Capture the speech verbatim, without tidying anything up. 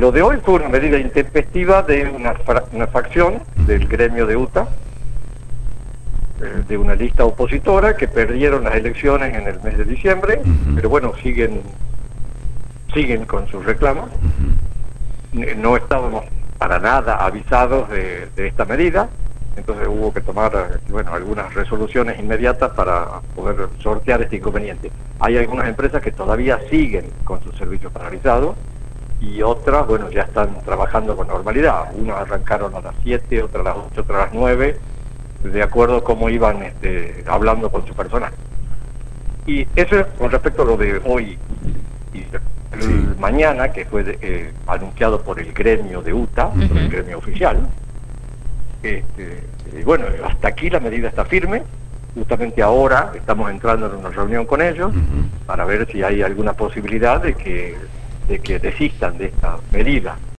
lo de hoy fue una medida intempestiva de una, una facción del gremio de U T A, eh, de una lista opositora que perdieron las elecciones en el mes de diciembre, uh-huh. pero bueno, siguen, siguen con sus reclamos. Uh-huh. No estábamos para nada avisados de, de esta medida, entonces hubo que tomar bueno, algunas resoluciones inmediatas para poder sortear este inconveniente. Hay algunas empresas que todavía siguen con sus servicios paralizados y otras, bueno, ya están trabajando con normalidad. Unas arrancaron a las siete, otras a las ocho, otras a las nueve, de acuerdo a cómo iban este, hablando con su personal. Y eso es con respecto a lo de hoy. Y el sí. mañana, que fue de, eh, anunciado por el gremio de U T A, uh-huh. por el gremio oficial, este, y bueno, hasta aquí la medida está firme. Justamente ahora estamos entrando en una reunión con ellos uh-huh. para ver si hay alguna posibilidad de que de que desistan de esta medida.